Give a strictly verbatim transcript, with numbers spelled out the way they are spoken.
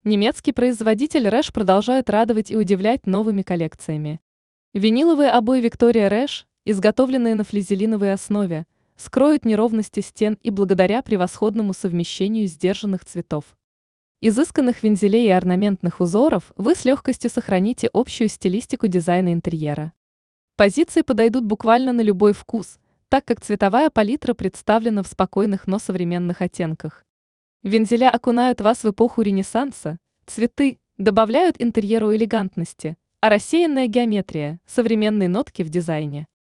Немецкий производитель Рэш продолжает радовать и удивлять новыми коллекциями. Виниловые обои Victoria Рэш, изготовленные на флизелиновой основе, скроют неровности стен и благодаря превосходному совмещению сдержанных цветов. Изысканных вензелей и орнаментных узоров вы с легкостью сохраните общую стилистику дизайна интерьера. Позиции подойдут буквально на любой вкус, так как цветовая палитра представлена в спокойных, но современных оттенках. Вензеля окунают вас в эпоху Ренессанса, цветы добавляют интерьеру элегантности, а рассеянная геометрия – современные нотки в дизайне.